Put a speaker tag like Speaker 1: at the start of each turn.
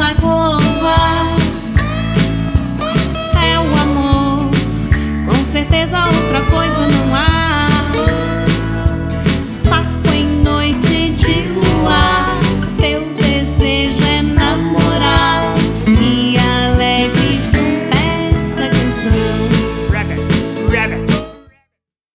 Speaker 1: lagoa. É o amor, com certeza outra coisa não